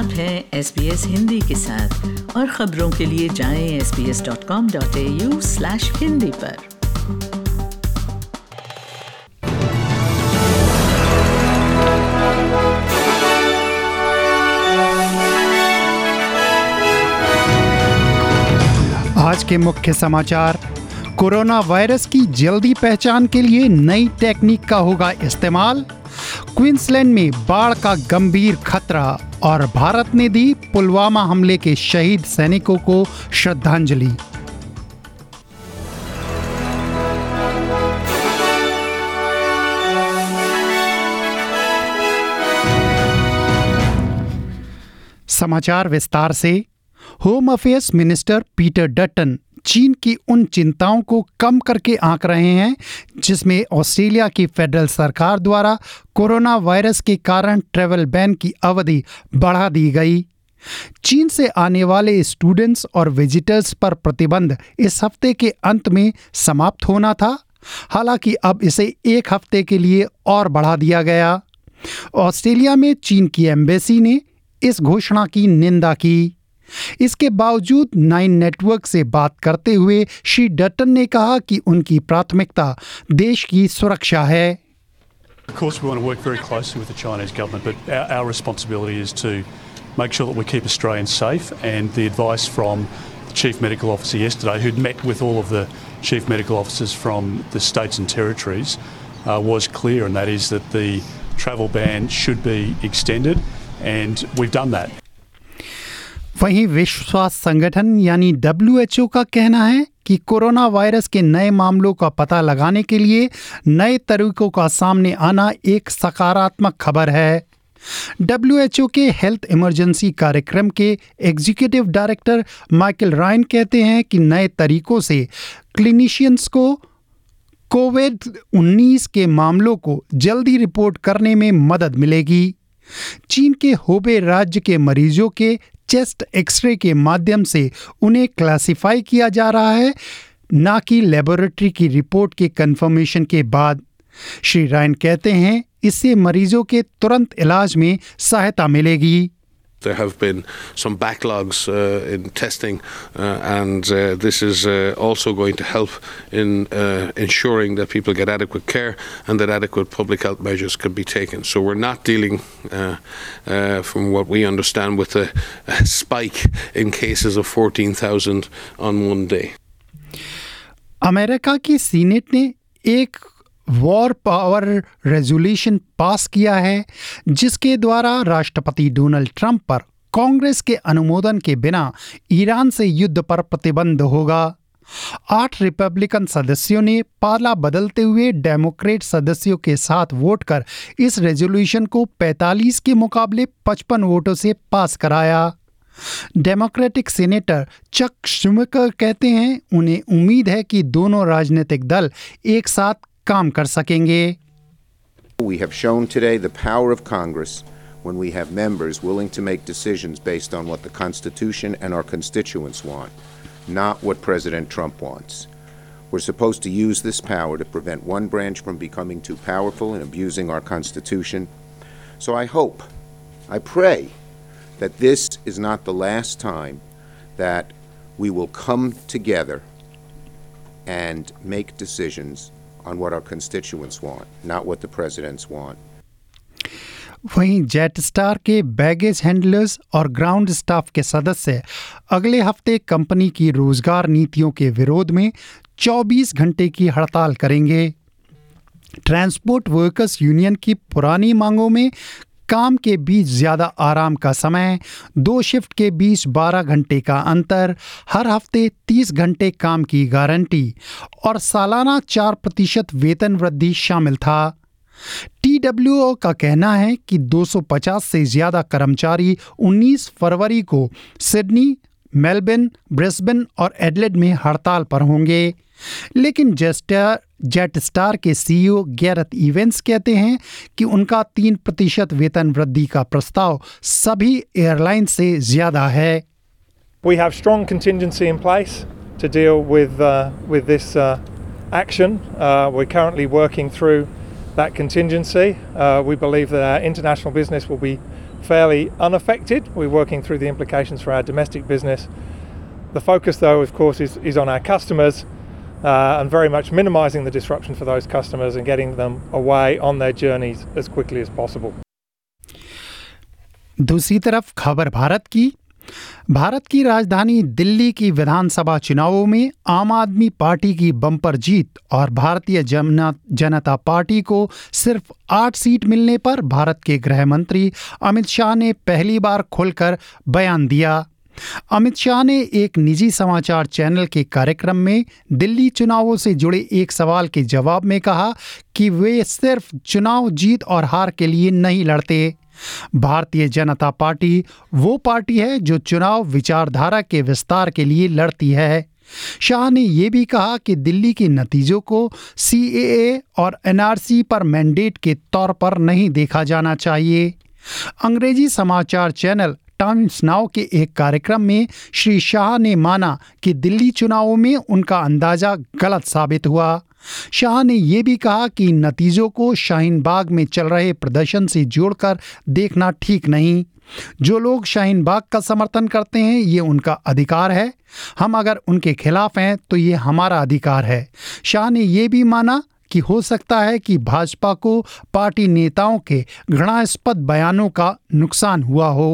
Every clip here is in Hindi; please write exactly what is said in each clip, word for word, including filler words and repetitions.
आप हैं एस बी एस हिंदी के साथ और खबरों के लिए जाएं S B S dot com dot A U slash Hindi पर। आज के मुख्य समाचार। कोरोना वायरस की जल्दी पहचान के लिए नई टेक्निक का होगा इस्तेमाल। क्वींसलैंड में बाढ़ का गंभीर खतरा और भारत ने दी पुलवामा हमले के शहीद सैनिकों को श्रद्धांजलि। समाचार विस्तार से। Home affairs minister Peter Dutton चीन की उन चिंताओं को कम करके आंक रहे हैं जिसमें ऑस्ट्रेलिया की फेडरल सरकार द्वारा कोरोना वायरस के कारण ट्रैवल बैन की अवधि बढ़ा दी गई। चीन से आने वाले स्टूडेंट्स और विजिटर्स पर प्रतिबंध इस हफ्ते के अंत में समाप्त होना था, हालांकि अब इसे एक हफ्ते के लिए और बढ़ा दिया गया। ऑस्ट्रेलिया में चीन की एम्बेसी ने इस घोषणा की निंदा की। इसके बावजूद नाइन नेटवर्क से बात करते हुए श्री डटन ने कहा कि उनकी प्राथमिकता देश की सुरक्षा है। Of course we want to work very closely with the Chinese government, but our, our responsibility is to make sure that we keep Australians safe, and the advice from the Chief Medical Officer yesterday, who'd met with all of the Chief Medical Officers from the states and territories, uh, was clear, and that is that the travel ban should be extended, and we've done that. वहीं विश्व स्वास्थ्य संगठन यानी डब्ल्यू एच ओ का कहना है कि कोरोना वायरस के नए मामलों का पता लगाने के लिए नए तरीकों का सामने आना एक सकारात्मक खबर है। डब्ल्यू एच ओ के हेल्थ इमरजेंसी कार्यक्रम के एग्जीक्यूटिव डायरेक्टर माइकल रायन कहते हैं कि नए तरीकों से क्लिनिशियंस को कोविड उन्नीस के मामलों को जल्दी रिपोर्ट करने में मदद मिलेगी। चीन के होबे राज्य के मरीजों के चेस्ट एक्सरे के माध्यम से उन्हें क्लासिफाई किया जा रहा है, ना कि लेबोरेटरी की रिपोर्ट के कंफर्मेशन के बाद। श्री रायन कहते हैं इससे मरीजों के तुरंत इलाज में सहायता मिलेगी। There have been some backlogs uh, in testing, uh, and uh, this is uh, also going to help in uh, ensuring that people get adequate care and that adequate public health measures can be taken. So we're not dealing, uh, uh, from what we understand, with a, a spike in cases of fourteen thousand on one day. America की सीनेट ने एक वॉर पावर रेजोल्यूशन पास किया है जिसके द्वारा राष्ट्रपति डोनाल्ड ट्रंप पर कांग्रेस के अनुमोदन के बिना ईरान से युद्ध पर प्रतिबंध होगा। आठ रिपब्लिकन सदस्यों ने पाला बदलते हुए डेमोक्रेट सदस्यों के साथ वोट कर इस रेजोल्यूशन को पैंतालीस के मुकाबले पचपन वोटों से पास कराया। डेमोक्रेटिक सीनेटर चक शुमेकर कहते हैं उन्हें उम्मीद है कि दोनों राजनीतिक दल एक साथ काम कर सकेंगे। We have shown today the power of Congress when we have members willing to make decisions based on what the Constitution and our constituents want, not what President Trump wants. We're supposed to use this power to prevent one branch from becoming too powerful and abusing our Constitution. So I hope, I pray that this is not the last time that we will come together and make decisions on what our constituents want, not what the presidents want. वहीं जेट स्टार के बैगेज हैंडलर्स और ग्राउंड स्टाफ के सदस्य अगले हफ्ते कंपनी की रोजगार नीतियों के विरोध में चौबीस घंटे की हड़ताल करेंगे। ट्रांसपोर्ट वर्कर्स यूनियन की पुरानी मांगों में काम के बीच ज़्यादा आराम का समय, दो शिफ्ट के बीच बारह घंटे का अंतर, हर हफ्ते तीस घंटे काम की गारंटी और सालाना चार प्रतिशत वेतन वृद्धि शामिल था। टी डब्ल्यू ओ का कहना है कि दो सौ पचास से ज़्यादा कर्मचारी उन्नीस फरवरी को सिडनी, मेलबर्न, ब्रिस्बेन और एडिलेड में हड़ताल पर होंगे। लेकिन जेस्टर जेट स्टार के सीईओ गैरेथ इवेंस कहते हैं कि उनका तीन प्रतिशत वेतन वृद्धि का प्रस्ताव सभी एयरलाइन से ज्यादा है। We have strong contingency in place to deal with uh, with this uh, action. Uh, we're currently working through that contingency. Uh, we believe that our international business will be fairly unaffected. We're working through the implications for our domestic business. The focus, though, of course, is, is on our customers uh, and very much minimising the disruption for those customers and getting them away on their journeys as quickly as possible. दूसरी तरफ खबर भारत की भारत की राजधानी दिल्ली की विधानसभा चुनावों में आम आदमी पार्टी की बम्पर जीत और भारतीय जनता पार्टी को सिर्फ आठ सीट मिलने पर भारत के गृह मंत्री अमित शाह ने पहली बार खुलकर बयान दिया। अमित शाह ने एक निजी समाचार चैनल के कार्यक्रम में दिल्ली चुनावों से जुड़े एक सवाल के जवाब में कहा कि वे सिर्फ चुनाव जीत और हार के लिए नहीं लड़ते। भारतीय जनता पार्टी वो पार्टी है जो चुनाव विचारधारा के विस्तार के लिए लड़ती है। शाह ने ये भी कहा कि दिल्ली के नतीजों को सी ए ए और एन आर सी पर मैंडेट के तौर पर नहीं देखा जाना चाहिए। अंग्रेजी समाचार चैनल टाइम्स नाउ के एक कार्यक्रम में श्री शाह ने माना कि दिल्ली चुनावों में उनका अंदाजा गलत साबित हुआ। शाह ने यह भी कहा कि नतीजों को शाहीन बाग में चल रहे प्रदर्शन से जोड़कर देखना ठीक नहीं। जो लोग शाहीन बाग का समर्थन करते हैं ये उनका अधिकार है, हम अगर उनके खिलाफ हैं तो ये हमारा अधिकार है। शाह ने यह भी माना कि हो सकता है कि भाजपा को पार्टी नेताओं के घृणास्पद बयानों का नुकसान हुआ हो।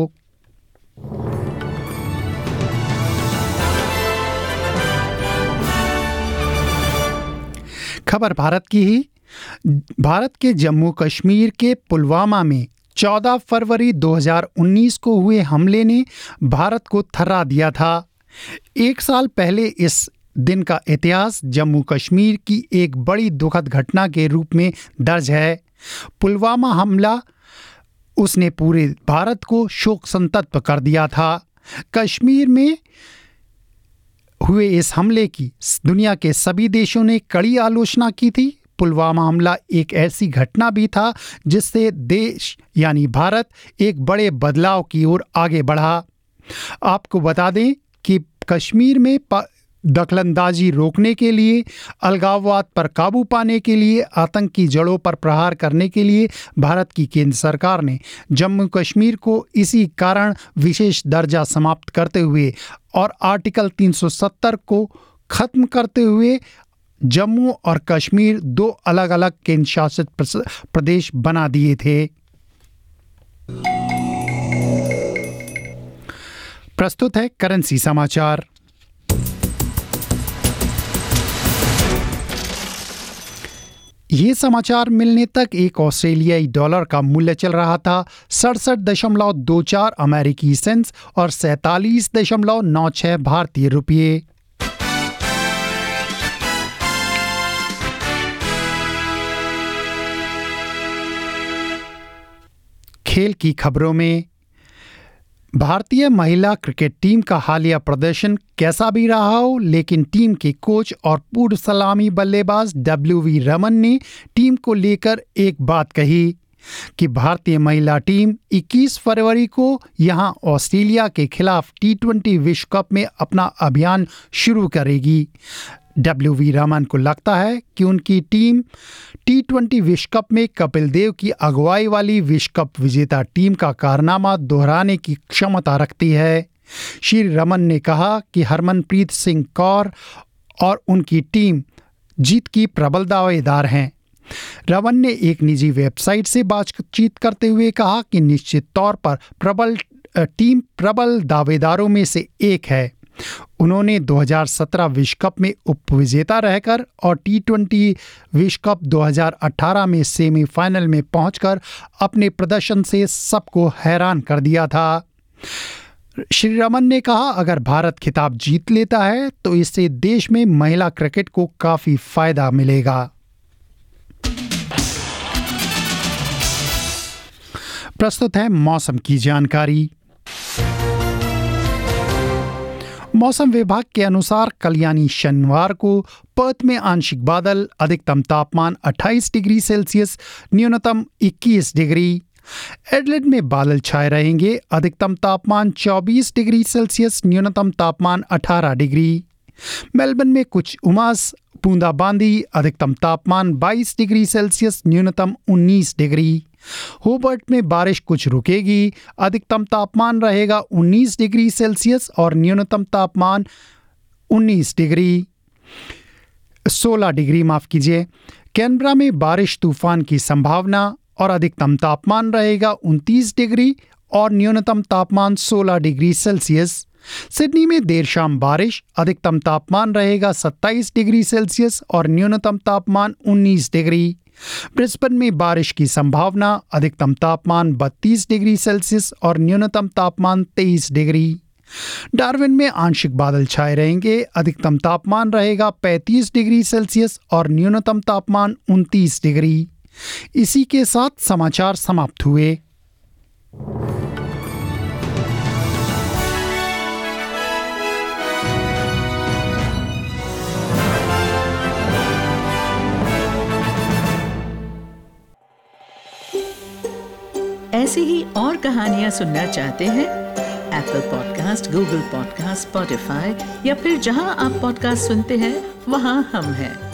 खबर भारत की ही भारत के जम्मू कश्मीर के पुलवामा में चौदह फरवरी दो हज़ार उन्नीस को हुए हमले ने भारत को थर्रा दिया था। एक साल पहले इस दिन का इतिहास जम्मू कश्मीर की एक बड़ी दुखद घटना के रूप में दर्ज है। पुलवामा हमला उसने पूरे भारत को शोक संतप्त कर दिया था। कश्मीर में हुए इस हमले की दुनिया के सभी देशों ने कड़ी आलोचना की थी। पुलवामा हमला एक ऐसी घटना भी था जिससे देश यानी भारत एक बड़े बदलाव की ओर आगे बढ़ा। आपको बता दें कि कश्मीर में दखलंदाजी रोकने के लिए, अलगाववाद पर काबू पाने के लिए, आतंक की जड़ों पर प्रहार करने के लिए भारत की केंद्र सरकार ने जम्मू कश्मीर को इसी कारण विशेष दर्जा समाप्त करते हुए और आर्टिकल तीन सौ सत्तर को खत्म करते हुए जम्मू और कश्मीर दो अलग अलग केंद्र शासित प्रदेश बना दिए थे। प्रस्तुत है करेंसी समाचार। ये समाचार मिलने तक एक ऑस्ट्रेलियाई डॉलर का मूल्य चल रहा था सड़सठ दशमलव दो चार अमेरिकी सेंट्स और सैंतालीस दशमलव नौ छह भारतीय रुपये। खेल की खबरों में भारतीय महिला क्रिकेट टीम का हालिया प्रदर्शन कैसा भी रहा हो, लेकिन टीम के कोच और पूर्व सलामी बल्लेबाज डब्ल्यू वी रमन ने टीम को लेकर एक बात कही कि भारतीय महिला टीम इक्कीस फरवरी को यहां ऑस्ट्रेलिया के खिलाफ टी ट्वेंटी विश्व कप में अपना अभियान शुरू करेगी। डब्ल्यू वी रमन को लगता है कि उनकी टीम टी ट्वेंटी विश्व कप में कपिल देव की अगुवाई वाली विश्व कप विजेता टीम का कारनामा दोहराने की क्षमता रखती है। श्री रमन ने कहा कि हरमनप्रीत सिंह कौर और उनकी टीम जीत की प्रबल दावेदार हैं। रमन ने एक निजी वेबसाइट से बातचीत करते हुए कहा कि निश्चित तौर पर प्रबल टीम प्रबल दावेदारों में से एक है। उन्होंने दो हज़ार सत्रह विश्व कप में उपविजेता रहकर और टी ट्वेंटी विश्व कप दो हज़ार अठारह में सेमीफाइनल में पहुंचकर अपने प्रदर्शन से सबको हैरान कर दिया था। श्री रमन ने कहा, अगर भारत खिताब जीत लेता है तो इससे देश में महिला क्रिकेट को काफी फायदा मिलेगा। प्रस्तुत है मौसम की जानकारी। मौसम विभाग के अनुसार कल यानी शनिवार को पर्थ में आंशिक बादल, अधिकतम तापमान अट्ठाईस डिग्री सेल्सियस, न्यूनतम इक्कीस डिग्री। एडिलेड में बादल छाए रहेंगे, अधिकतम तापमान चौबीस डिग्री सेल्सियस, न्यूनतम तापमान अठारह डिग्री। मेलबर्न में कुछ उमास बूंदाबांदी, अधिकतम तापमान बाईस डिग्री सेल्सियस, न्यूनतम उन्नीस डिग्री। होबर्ट में बारिश कुछ रुकेगी, अधिकतम तापमान रहेगा उन्नीस डिग्री सेल्सियस और न्यूनतम तापमान उन्नीस डिग्री सोलह डिग्री माफ कीजिए। कैनबरा में बारिश तूफान की संभावना और अधिकतम तापमान रहेगा उनतीस डिग्री और न्यूनतम तापमान सोलह डिग्री सेल्सियस। सिडनी में देर शाम बारिश, अधिकतम तापमान रहेगा सत्ताईस डिग्री सेल्सियस और न्यूनतम तापमान उन्नीस डिग्री। ब्रिस्बेन में बारिश की संभावना, अधिकतम तापमान बत्तीस डिग्री सेल्सियस और न्यूनतम तापमान तेईस डिग्री। डार्विन में आंशिक बादल छाए रहेंगे, अधिकतम तापमान रहेगा पैंतीस डिग्री सेल्सियस और न्यूनतम तापमान उनतीस डिग्री। इसी के साथ समाचार समाप्त हुए। ऐसी ही और कहानियाँ सुनना चाहते हैं? Apple podcast, Google podcast, Spotify या फिर जहां आप पॉडकास्ट सुनते हैं वहां हम हैं।